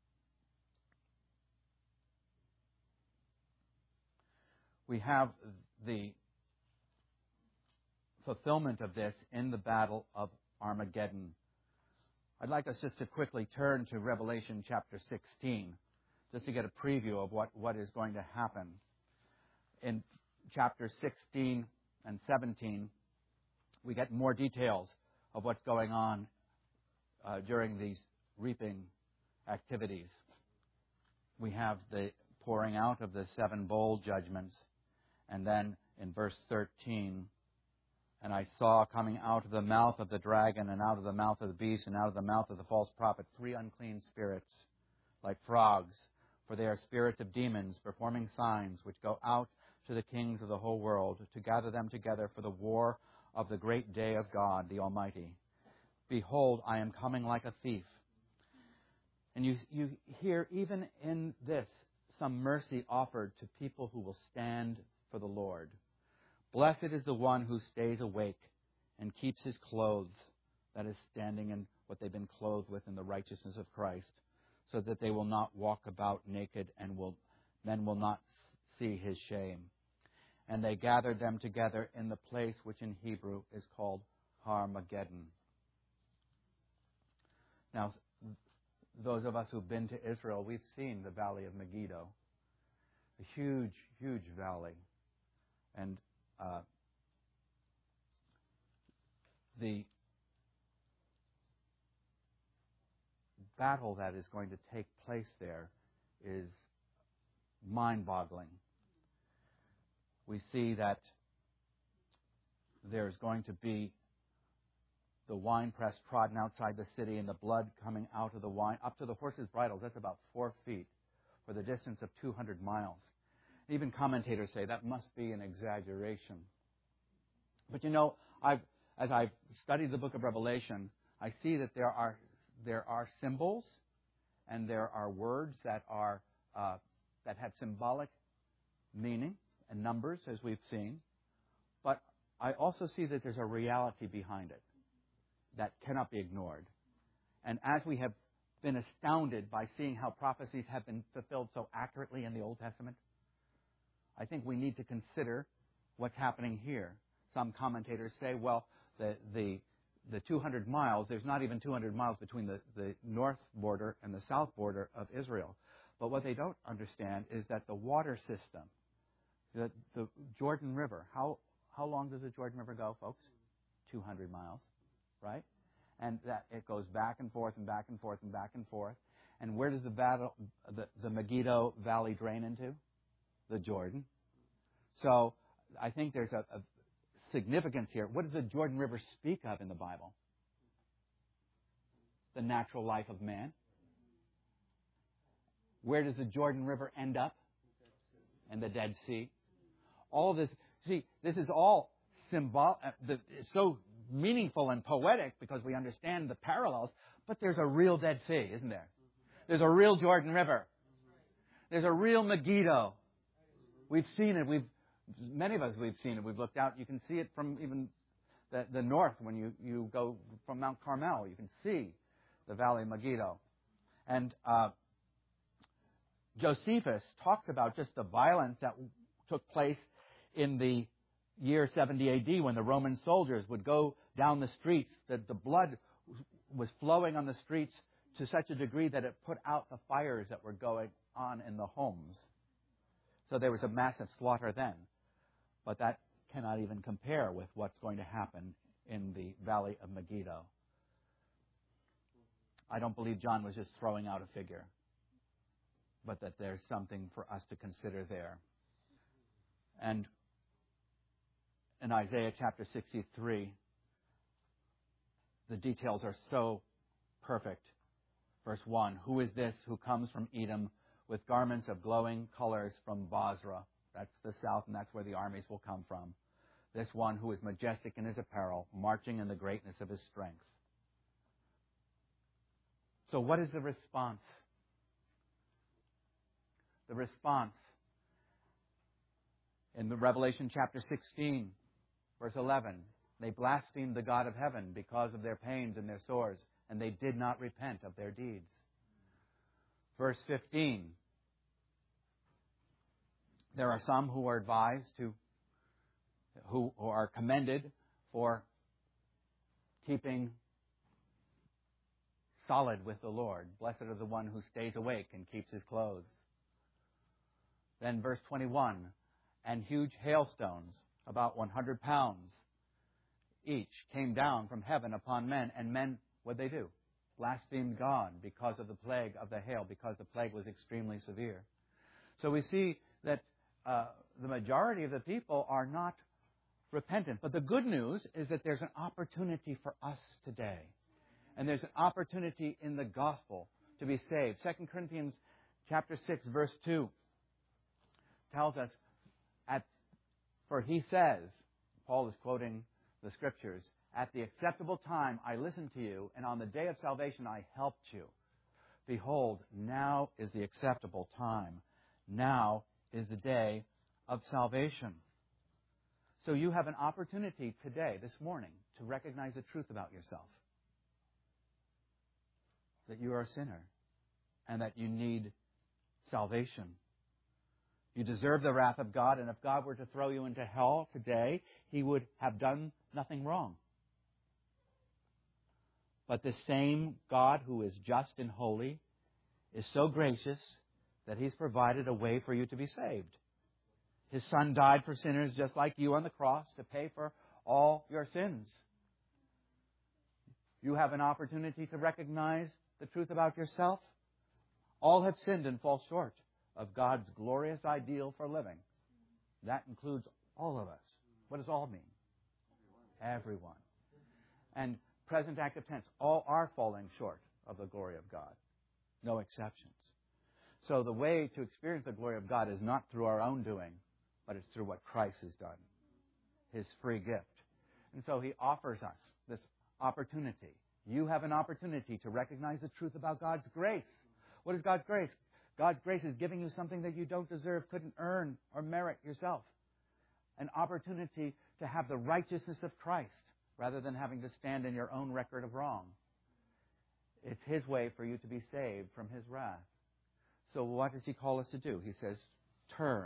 We have the fulfillment of this in the battle of Armageddon. I'd like us just to quickly turn to Revelation chapter sixteen, just to get a preview of what, what is going to happen. In chapter sixteen and seventeen, we get more details of what's going on uh, during these reaping activities. We have the pouring out of the seven bowl judgments. And then in verse thirteen, and I saw coming out of the mouth of the dragon and out of the mouth of the beast and out of the mouth of the false prophet three unclean spirits like frogs, for they are spirits of demons performing signs which go out to the kings of the whole world to gather them together for the war of the great day of God the Almighty. Behold, I am coming like a thief. And you, you hear even in this some mercy offered to people who will stand for the Lord. Blessed is the one who stays awake and keeps his clothes, that is, standing in what they've been clothed with in the righteousness of Christ, so that they will not walk about naked and will men will not see his shame. and they gathered them together in the place which in Hebrew is called Har-Mageddon. Now, those of us who've been to Israel, we've seen the Valley of Megiddo, a huge, huge valley. And uh, the battle that is going to take place there is mind-boggling. We see that there's going to be the winepress trodden outside the city and the blood coming out of the wine up to the horses' bridles. That's about four feet for the distance of two hundred miles. Even commentators say that must be an exaggeration. But you know, I've, as I've studied the book of Revelation, I see that there are there are symbols and there are words that are uh, that have symbolic meaning and numbers, as we've seen. But I also see that there's a reality behind it that cannot be ignored. And as we have been astounded by seeing how prophecies have been fulfilled so accurately in the Old Testament, I think we need to consider what's happening here. Some commentators say, well, the the, the two hundred miles, there's not even two hundred miles between the, the north border and the south border of Israel. But what they don't understand is that the water system, the, the Jordan River, how, how long does the Jordan River go, folks? two hundred miles, right? And that it goes back and forth and back and forth and back and forth. And where does the, battle, the, the Megiddo Valley drain into? The Jordan. So I think there's a, a significance here. What does the Jordan River speak of in the Bible? The natural life of man. Where does the Jordan River end up? In the Dead Sea. All this, see, this is all symbol. Uh, the, it's so meaningful and poetic because we understand the parallels. But there's a real Dead Sea, isn't there? There's a real Jordan River. There's a real Megiddo. We've seen it. We've many of us we've seen it. We've looked out. You can see it from even the, the north when you, you go from Mount Carmel. You can see the Valley of Megiddo. And uh, Josephus talks about just the violence that took place in the year seventy A D when the Roman soldiers would go down the streets, that the blood was flowing on the streets to such a degree that it put out the fires that were going on in the homes. So there was a massive slaughter then. But that cannot even compare with what's going to happen in the Valley of Megiddo. I don't believe John was just throwing out a figure, but that there's something for us to consider there. And in Isaiah chapter sixty-three, the details are so perfect. Verse one, who is this who comes from Edom with garments of glowing colors from Basra? That's the south, and that's where the armies will come from. This one who is majestic in his apparel, marching in the greatness of his strength. So what is the response? The response in the Revelation chapter sixteen, verse eleven, they blasphemed the God of heaven because of their pains and their sores, and they did not repent of their deeds. Verse fifteen, there are some who are advised to, who, who are commended for keeping solid with the Lord. Blessed are the one who stays awake and keeps his clothes. Then verse twenty-one, and huge hailstones, about one hundred pounds each, came down from heaven upon men, and men, what'd they do? Blasphemed God because of the plague of the hail, because the plague was extremely severe. So we see that uh, the majority of the people are not repentant. But the good news is that there's an opportunity for us today. And there's an opportunity in the gospel to be saved. Second Corinthians chapter six, verse two tells us, at, for he says, Paul is quoting the scriptures, at the acceptable time I listened to you, and on the day of salvation I helped you. Behold, now is the acceptable time. Now is the day of salvation. So you have an opportunity today, this morning, to recognize the truth about yourself. That you are a sinner and that you need salvation. You deserve the wrath of God, and if God were to throw you into hell today, He would have done nothing wrong. But the same God who is just and holy is so gracious that He's provided a way for you to be saved. His Son died for sinners just like you on the cross to pay for all your sins. You have an opportunity to recognize the truth about yourself. All have sinned and fall short of God's glorious ideal for living. That includes all of us. What does all mean? Everyone. And present active tense, all are falling short of the glory of God. No exceptions. So the way to experience the glory of God is not through our own doing, but it's through what Christ has done, His free gift. And so He offers us this opportunity. You have an opportunity to recognize the truth about God's grace. What is God's grace? God's grace is giving you something that you don't deserve, couldn't earn or merit yourself. An opportunity to have the righteousness of Christ rather than having to stand in your own record of wrong. It's His way for you to be saved from His wrath. So what does He call us to do? He says, turn.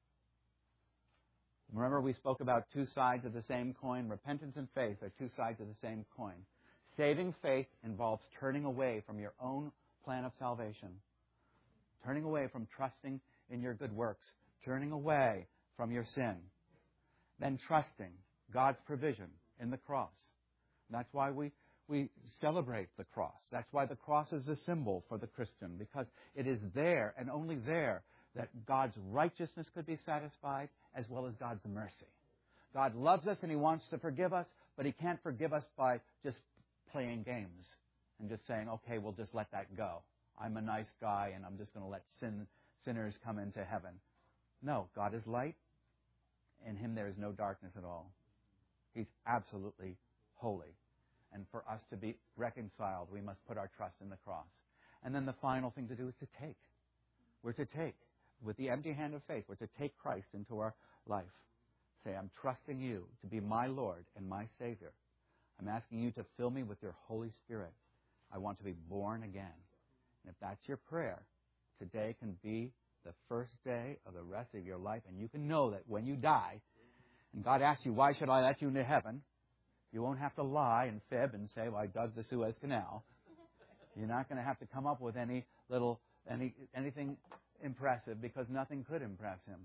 Remember, we spoke about two sides of the same coin. Repentance and faith are two sides of the same coin. Saving faith involves turning away from your own plan of salvation, turning away from trusting in your good works, turning away from your sin, then trusting God's provision in the cross. That's why we, we celebrate the cross. That's why the cross is a symbol for the Christian, because it is there and only there that God's righteousness could be satisfied as well as God's mercy. God loves us and He wants to forgive us, but He can't forgive us by just playing games and just saying, okay, we'll just let that go. I'm a nice guy and I'm just going to let sin, sinners come into heaven. No, God is light. In Him there is no darkness at all. He's absolutely holy. And for us to be reconciled, we must put our trust in the cross. And then the final thing to do is to take. We're to take. With the empty hand of faith, we're to take Christ into our life. Say, I'm trusting You to be my Lord and my Savior. I'm asking You to fill me with Your Holy Spirit. I want to be born again. And if that's your prayer, today can be the first day of the rest of your life. And you can know that when you die, and God asks you, why should I let you into heaven? You won't have to lie and fib and say, well, I dug the Suez Canal. You're not going to have to come up with any little, any anything impressive, because nothing could impress Him.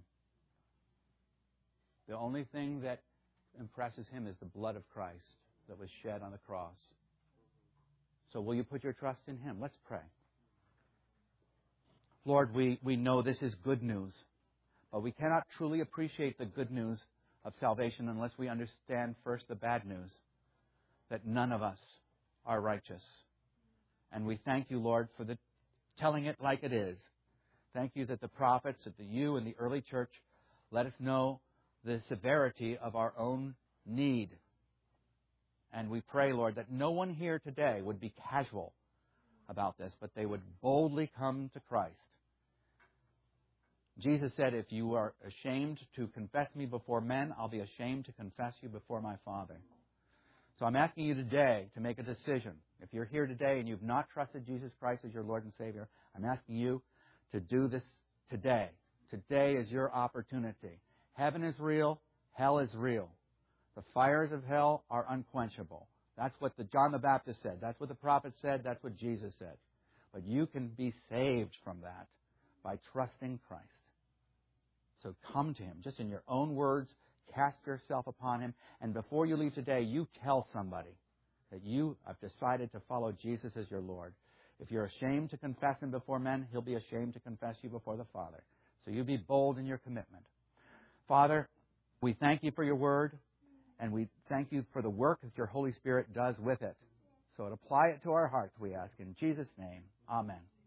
The only thing that impresses Him is the blood of Christ that was shed on the cross. So will you put your trust in Him? Let's pray. Lord, we, we know this is good news, but we cannot truly appreciate the good news of salvation unless we understand first the bad news, that none of us are righteous. And we thank You, Lord, for the telling it like it is. Thank You that the prophets, that the You and the early church let us know the severity of our own need. And we pray, Lord, that no one here today would be casual about this, but they would boldly come to Christ. Jesus said, if you are ashamed to confess Me before men, I'll be ashamed to confess You before My Father. So I'm asking you today to make a decision. If you're here today and you've not trusted Jesus Christ as your Lord and Savior, I'm asking you to do this today. Today is your opportunity. Heaven is real. Hell is real. The fires of hell are unquenchable. That's what the John the Baptist said. That's what the prophet said. That's what Jesus said. But you can be saved from that by trusting Christ. So come to Him. Just in your own words, cast yourself upon Him. And before you leave today, you tell somebody that you have decided to follow Jesus as your Lord. If you're ashamed to confess Him before men, He'll be ashamed to confess you before the Father. So you be bold in your commitment. Father, we thank You for Your word, and we thank You for the work that Your Holy Spirit does with it. So apply it to our hearts, we ask. In Jesus' name, amen.